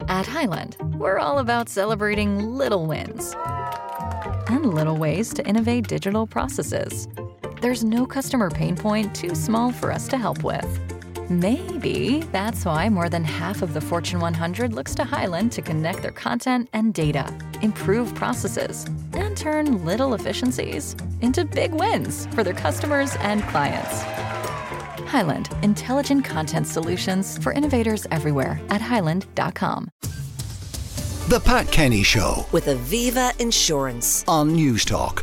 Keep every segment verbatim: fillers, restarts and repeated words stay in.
At Highland, we're all about celebrating little wins and little ways to innovate digital processes. There's no customer pain point too small for us to help with. Maybe that's why more than half of the Fortune one hundred looks to Highland to connect their content and data, improve processes, and turn little efficiencies into big wins for their customers and clients. Highland, intelligent content solutions for innovators everywhere at highland dot com. The Pat Kenny Show with Aviva Insurance on News Talk.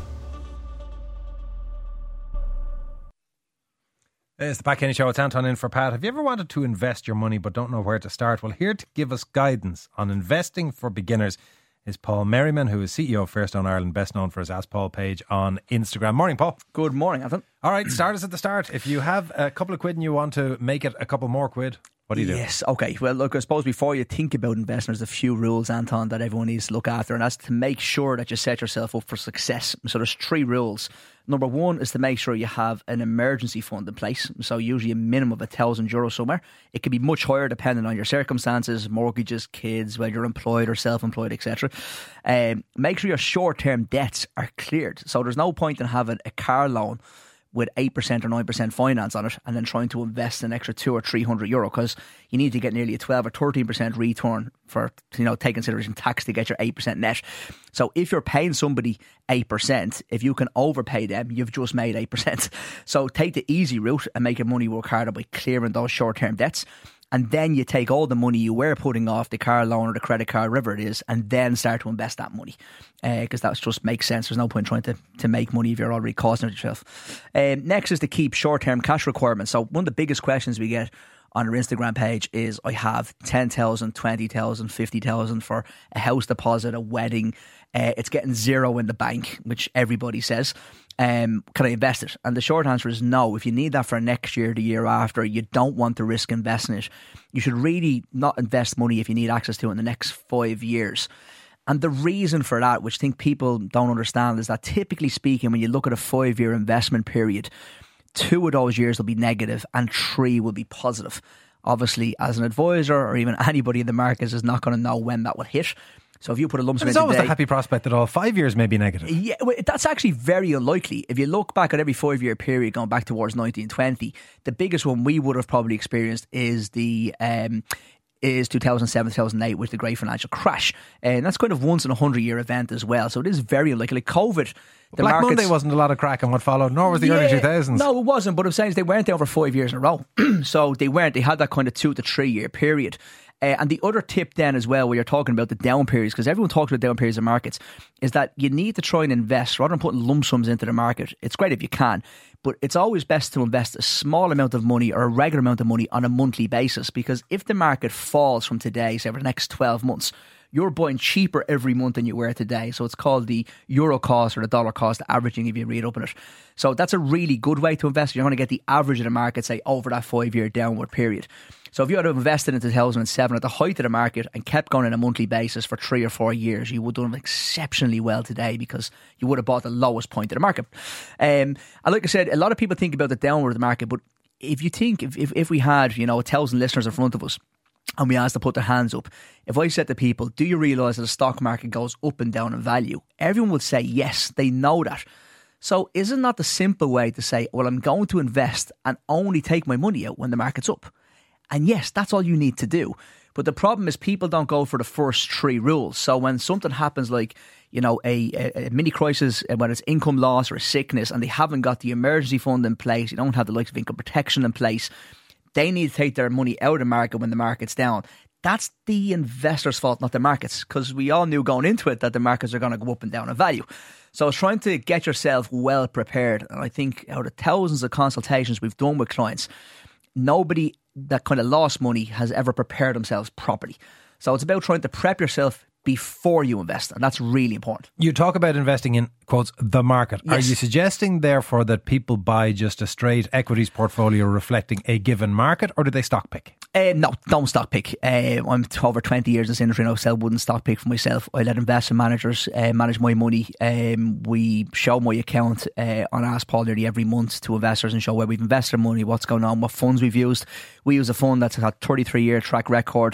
It's the Pat Kenny Show. It's Anton in for Pat. Have you ever wanted to invest your money but don't know where to start? Well, here to give us guidance on investing for beginners is Paul Merriman, who is C E O of Fairstone Ireland, best known for his Ask Paul page on Instagram. Morning, Paul. Good morning, Anton. All right, start us at the start. If you have a couple of quid and you want to make it a couple more quid, what do you do? Yes, okay. Well, look, I suppose before you think about investing, there's a few rules, Anton, that everyone needs to look after, and that's to make sure that you set yourself up for success. So there's three rules. Number one is to make sure you have an emergency fund in place. So usually a minimum of a thousand euros somewhere. It can be much higher depending on your circumstances, mortgages, kids, whether you're employed or self-employed, et cetera. Um, make sure your short-term debts are cleared. So there's no point in having a car loan with eight percent or nine percent finance on it and then trying to invest an extra two or three hundred euro, because you need to get nearly a twelve or thirteen percent return for, you know, take consideration tax to get your eight percent net. So if you're paying somebody eight percent, if you can overpay them, you've just made eight percent. So take the easy route and make your money work harder by clearing those short-term debts. And then you take all the money you were putting off, the car loan or the credit card, whatever it is, and then start to invest that money. Because uh, that just makes sense. There's no point trying to, to make money if you're already costing it yourself. Um, next is to keep short-term cash requirements. So one of the biggest questions we get on our Instagram page is, I have ten thousand, twenty thousand, fifty thousand for a house deposit, a wedding. Uh, it's getting zero in the bank, which everybody says. Um, can I invest it? And the short answer is no. If you need that for next year, the year after, you don't want to risk investing it. You should really not invest money if you need access to it in the next five years. And the reason for that, which I think people don't understand, is that typically speaking, when you look at a five-year investment period, two of those years will be negative and three will be positive. Obviously, as an advisor or even anybody in the markets is not going to know when that will hit. So if you put a lump sum in today, it's always today, a happy prospect that all five years may be negative. Yeah, well, that's actually very unlikely. If you look back at every five-year period going back towards nineteen twenty, the biggest one we would have probably experienced is the um, is two thousand seven, two thousand eight with the great financial crash. And that's kind of once in a hundred-year event as well. So it is very unlikely. Like COVID, the Black markets, Monday wasn't a lot of crack in what followed, nor was the yeah, early two thousands. No, it wasn't. But I'm saying is they weren't there for five years in a row. So they weren't. They had that kind of two to three-year period. Uh, and the other tip then as well, where you're talking about the down periods, because everyone talks about down periods of markets, is that you need to try and invest rather than putting lump sums into the market. It's great if you can, but it's always best to invest a small amount of money or a regular amount of money on a monthly basis, because if the market falls from today, say over the next twelve months, you're buying cheaper every month than you were today. So it's called the euro cost or the dollar cost averaging if you read up on it. So that's a really good way to invest. You're going to get the average of the market, say, over that five-year downward period. So if you had invested in two thousand seven at the height of the market and kept going on a monthly basis for three or four years, you would have done exceptionally well today, because you would have bought the lowest point of the market. Um, and like I said, a lot of people think about the downward of the market, but if you think, if, if, if we had, you know, a thousand listeners in front of us, and we asked to put their hands up, if I said to people, do you realise that the stock market goes up and down in value? Everyone would say yes, they know that. So isn't that the simple way to say, well, I'm going to invest and only take my money out when the market's up? And yes, that's all you need to do. But the problem is people don't go for the first three rules. So when something happens like, you know, a, a, a mini crisis, whether it's income loss or a sickness, and they haven't got the emergency fund in place, you don't have the likes of income protection in place, they need to take their money out of the market when the market's down. That's the investor's fault, not the markets, because we all knew going into it that the markets are going to go up and down in value. So it's trying to get yourself well prepared. And I think out of thousands of consultations we've done with clients, nobody that kind of lost money has ever prepared themselves properly. So it's about trying to prep yourself before you invest, and that's really important. You talk about investing in, quotes, the market. Yes. Are you suggesting therefore that people buy just a straight equities portfolio reflecting a given market, or do they stock pick? Uh, no, don't stock pick. Uh, I'm over twenty years in this industry now, so I wouldn't stock pick for myself. I let investment managers uh, manage my money. Um, we show my account uh, on Ask Paul nearly every month to investors and show where we've invested our money, what's going on, what funds we've used. We use a fund that's got thirty-three year track record.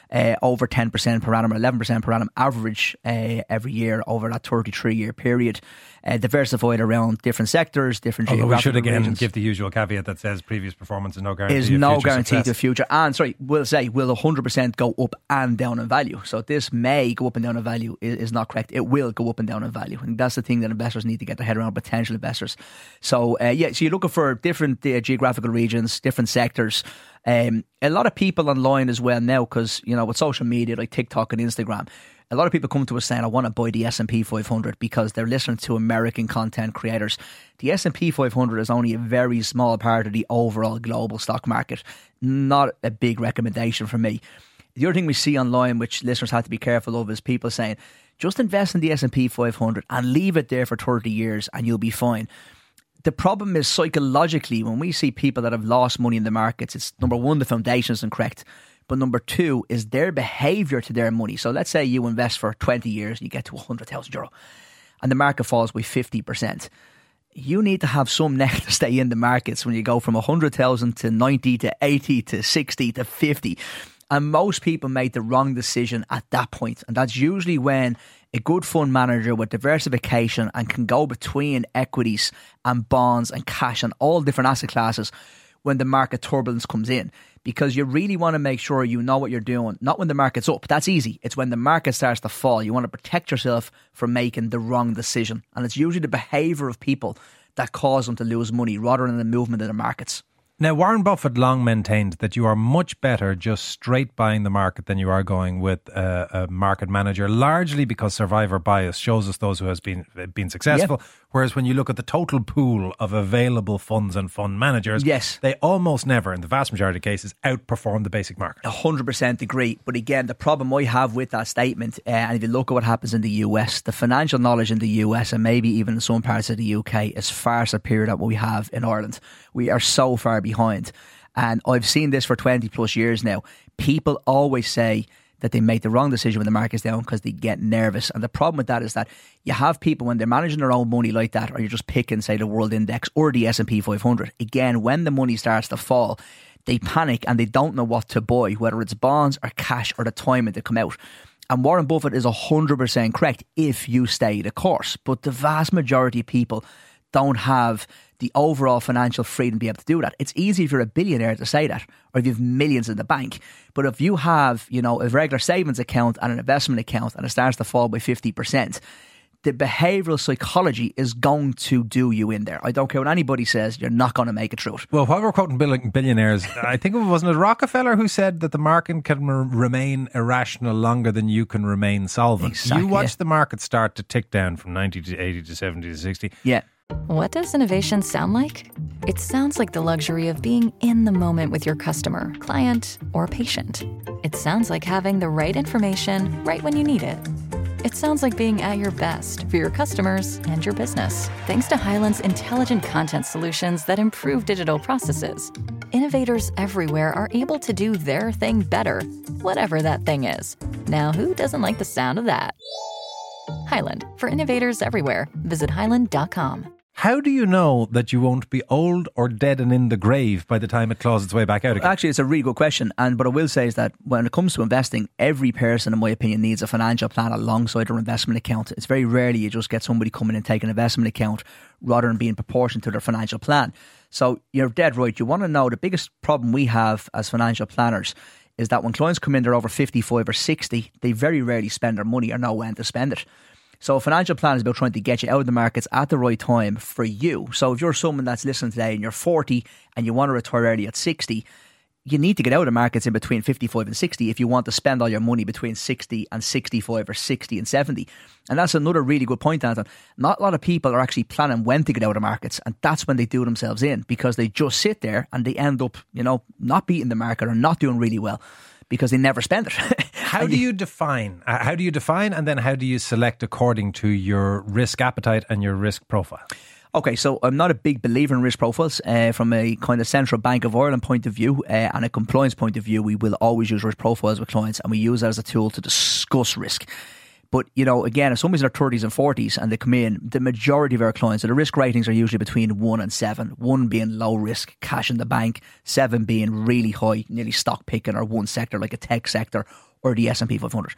uh, over ten percent per annum or eleven percent per annum average uh, every year over that thirty-three year period. Uh, diversified around different sectors, different Although geographical we should again regions. give the usual caveat that says previous performance is no guarantee Is of no future guarantee success. to future. And sorry, we'll say will one hundred percent go up and down in value. So this may go up and down in value is, is not correct. It will go up and down in value. And that's the thing that investors need to get their head around, potential investors. So uh, yeah, so you're looking for different uh, geographical regions, different sectors. Um, a lot of people online as well now, because you know with social media like TikTok and Instagram, a lot of people come to us saying, I want to buy the S and P five hundred because they're listening to American content creators. The S and P five hundred is only a very small part of the overall global stock market. Not a big recommendation for me. The other thing we see online, which listeners have to be careful of, is people saying, just invest in the S and P five hundred and leave it there for thirty years and you'll be fine. The problem is psychologically, when we see people that have lost money in the markets, it's number one, the foundation is incorrect. But number two is their behaviour to their money. So let's say you invest for twenty years and you get to one hundred thousand euro and the market falls by fifty percent. You need to have some neck to stay in the markets when you go from one hundred thousand to ninety to eighty to sixty to fifty. And most people make the wrong decision at that point. And that's usually when a good fund manager with diversification and can go between equities and bonds and cash and all different asset classes when the market turbulence comes in. Because you really want to make sure you know what you're doing. Not when the market's up. That's easy. It's when the market starts to fall. You want to protect yourself from making the wrong decision. And it's usually the behaviour of people that cause them to lose money rather than the movement in the markets. Now, Warren Buffett long maintained that you are much better just straight buying the market than you are going with a, a market manager, largely because survivor bias shows us those who has been been successful. Yep. Whereas when you look at the total pool of available funds and fund managers, yes, they almost never, in the vast majority of cases, outperform the basic market. one hundred percent agree. But again, the problem I have with that statement, uh, and if you look at what happens in the U S, the financial knowledge in the U S and maybe even in some parts of the U K is far superior to what we have in Ireland. We are so far behind. And I've seen this for twenty plus years now. People always say that they make the wrong decision when the market's down because they get nervous. And the problem with that is that you have people when they're managing their own money like that, or you're just picking, say, the world index or the S and P five hundred. Again, when the money starts to fall, they panic and they don't know what to buy, whether it's bonds or cash or the timing to come out. And Warren Buffett is one hundred percent correct if you stay the course. But the vast majority of people don't have the overall financial freedom to be able to do that. It's easy if you're a billionaire to say that, or if you have millions in the bank. But if you have, you know, a regular savings account and an investment account and it starts to fall by fifty percent, the behavioural psychology is going to do you in there. I don't care what anybody says, you're not going to make it through it. Well, while we're quoting billionaires, I think it wasn't it Rockefeller who said that the market can r- remain irrational longer than you can remain solvent. Exactly, you watch yeah. the market start to tick down from ninety to eighty to seventy to sixty. Yeah. What does innovation sound like? It sounds like the luxury of being in the moment with your customer, client, or patient. It sounds like having the right information right when you need it. It sounds like being at your best for your customers and your business. Thanks to Highland's intelligent content solutions that improve digital processes, innovators everywhere are able to do their thing better, whatever that thing is. Now, who doesn't like the sound of that? Highland, for innovators everywhere. Visit highland dot com. How do you know that you won't be old or dead and in the grave by the time it claws its way back out again? Actually, it's a really good question. And what I will say is that when it comes to investing, every person, in my opinion, needs a financial plan alongside their investment account. It's very rarely you just get somebody coming and take an investment account rather than being proportioned to their financial plan. So you're dead right. You want to know the biggest problem we have as financial planners is that when clients come in, they're over fifty-five or sixty, they very rarely spend their money or know when to spend it. So a financial plan is about trying to get you out of the markets at the right time for you. So if you're someone that's listening today and you're forty and you want to retire early at sixty, you need to get out of the markets in between fifty-five and sixty if you want to spend all your money between sixty and sixty-five or sixty and seventy. And that's another really good point, Anton. Not a lot of people are actually planning when to get out of the markets, and that's when they do themselves in, because they just sit there and they end up, you know, not beating the market or not doing really well because they never spend it. How do you define, uh, how do you define and then how do you select according to your risk appetite and your risk profile? Okay, so I'm not a big believer in risk profiles. Uh, from a kind of Central Bank of Ireland point of view uh, and a compliance point of view, we will always use risk profiles with clients, and we use that as a tool to discuss risk. But, you know, again, if somebody's in their thirties and forties and they come in, the majority of our clients, so the risk ratings are usually between one and seven. One being low risk, cash in the bank. Seven being really high, nearly stock picking or one sector like a tech sector or the S and P five hundred.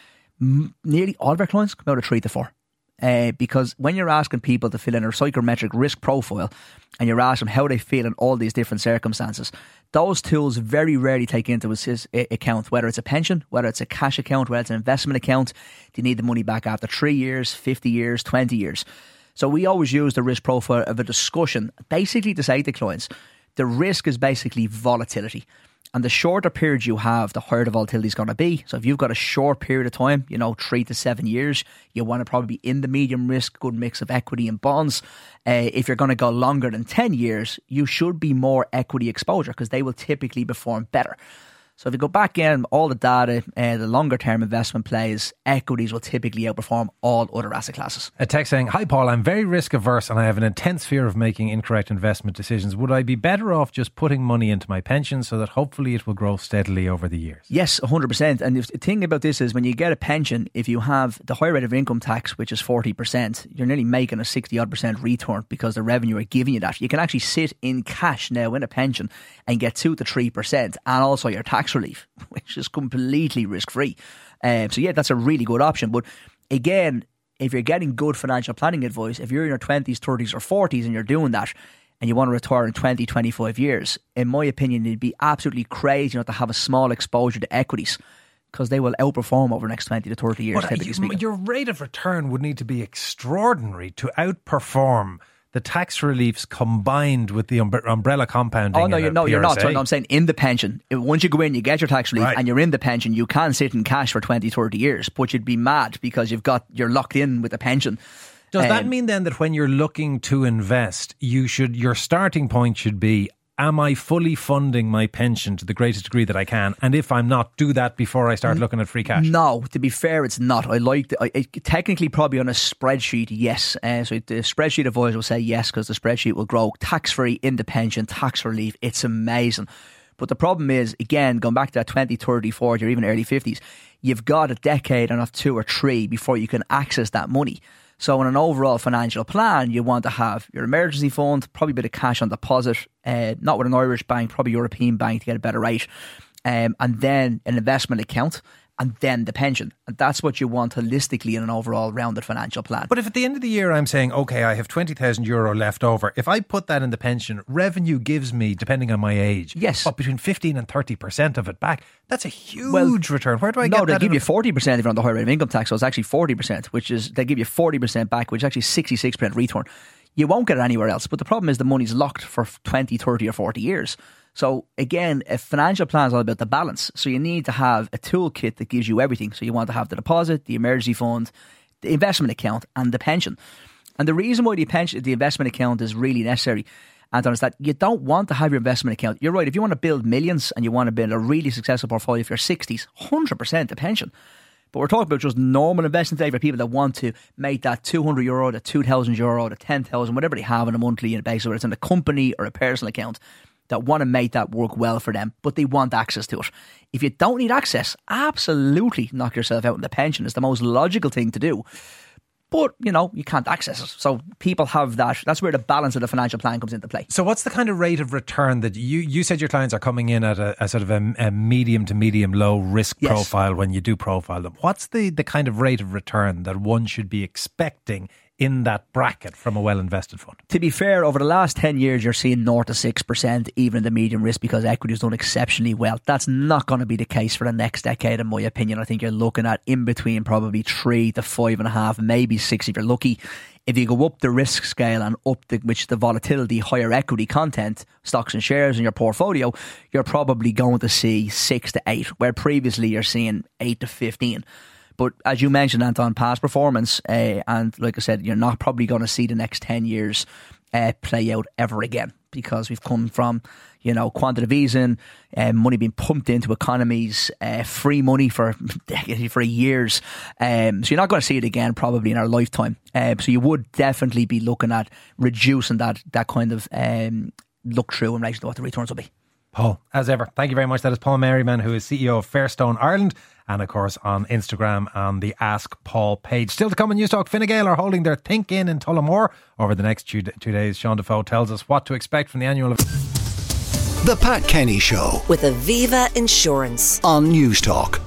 M- nearly all of our clients come out of three to four. Uh, because when you're asking people to fill in a psychometric risk profile and you're asking how they feel in all these different circumstances, those tools very rarely take into account whether it's a pension, whether it's a cash account, whether it's an investment account. Do you need the money back after three years, fifty years, twenty years? So we always use the risk profile of a discussion basically to say to clients, the risk is basically volatility. And the shorter period you have, the higher the volatility is going to be. So if you've got a short period of time, you know, three to seven years, you want to probably be in the medium risk, good mix of equity and bonds. Uh, if you're going to go longer than ten years, you should be more equity exposure because they will typically perform better. So if you go back in, all the data, uh, the longer term investment plays, equities will typically outperform all other asset classes. A text saying, "Hi Paul, I'm very risk averse and I have an intense fear of making incorrect investment decisions. Would I be better off just putting money into my pension so that hopefully it will grow steadily over the years?" Yes, one hundred percent. And the thing about this is when you get a pension, if you have the high rate of income tax, which is forty percent, you're nearly making a sixty odd percent return because the revenue are giving you that. You can actually sit in cash now in a pension and get two to three percent and also your tax relief, which is completely risk-free. Um, so yeah, that's a really good option. But again, if you're getting good financial planning advice, if you're in your twenties, thirties or forties and you're doing that and you want to retire in twenty, twenty-five years, in my opinion, it'd be absolutely crazy not to have a small exposure to equities because they will outperform over the next twenty to thirty years. But you, your rate of return would need to be extraordinary to outperform the tax reliefs combined with the umbrella compounding. Oh no, you're, no, P R S A. you're not. So, no, I'm saying in the pension. Once you go in, you get your tax relief, right, and you're in the pension. You can sit in cash for twenty, thirty years, but you'd be mad because you've got you're locked in with the pension. Does um, that mean then that when you're looking to invest, you should your starting point should be, am I fully funding my pension to the greatest degree that I can? And if I'm not, do that before I start looking at free cash? No, to be fair, it's not. I like the, I, it, technically probably on a spreadsheet, yes. Uh, so the spreadsheet advisor will say yes because the spreadsheet will grow tax-free in the pension, tax relief. It's amazing. But the problem is, again, going back to that twenty, thirty, forty or even early fifties, you've got a decade and not two or three before you can access that money. So in an overall financial plan, you want to have your emergency fund, probably a bit of cash on deposit, uh, not with an Irish bank, probably European bank to get a better rate, um, and then an investment account, and then the pension. And that's what you want holistically in an overall rounded financial plan. But if at the end of the year I'm saying, okay, I have twenty thousand euro left over, if I put that in the pension, revenue gives me, depending on my age, yes, what, between fifteen and thirty percent of it back. That's a huge well, return. Where do I no, get that? No, they give in? you forty percent if you're on the high rate of income tax, so it's actually forty percent, which is, they give you forty percent back, which is actually sixty-six percent return. You won't get it anywhere else, but the problem is the money's locked for twenty, thirty or forty years. So again, a financial plan is all about the balance. So you need to have a toolkit that gives you everything. So you want to have the deposit, the emergency fund, the investment account and the pension. And the reason why the pension, the investment account is really necessary, Anton, is that you don't want to have your investment account. You're right, if you want to build millions and you want to build a really successful portfolio for your sixties, one hundred percent the pension. But we're talking about just normal investing today for people that want to make that two hundred euro, the two thousand euro, the ten thousand, whatever they have on a monthly basis, whether it's in a company or a personal account, that want to make that work well for them, but they want access to it. If you don't need access, absolutely knock yourself out in the pension. It's the most logical thing to do. But, you know, you can't access it. So people have that. That's where the balance of the financial plan comes into play. So what's the kind of rate of return that you, you said your clients are coming in at a, a sort of a, a medium to medium low risk yes. profile when you do profile them? What's the, the kind of rate of return that one should be expecting in that bracket from a well-invested fund? To be fair, over the last ten years, you're seeing north of six percent, even in the medium risk, because equity has done exceptionally well. That's not going to be the case for the next decade, in my opinion. I think you're looking at in between probably three to five and a half, maybe six if you're lucky. If you go up the risk scale and up the, which the volatility, higher equity content, stocks and shares in your portfolio, you're probably going to see six to eight, where previously you're seeing eight to fifteen. But as you mentioned, Anton, past performance, uh, and like I said, you're not probably going to see the next ten years uh, play out ever again, because we've come from, you know, quantitative easing, uh, money being pumped into economies, uh, free money for for years. Um, so you're not going to see it again probably in our lifetime. Uh, so you would definitely be looking at reducing that that kind of um, look through in relation to what the returns will be. Paul, as ever, thank you very much. That is Paul Merriman, who is C E O of Fairstone Ireland, and of course on Instagram on the Ask Paul page. Still to come on Newstalk, Fine Gael are holding their Think In in Tullamore over the next two, two days. Sean Defoe tells us what to expect from the annual event. The Pat Kenny Show with Aviva Insurance on Newstalk.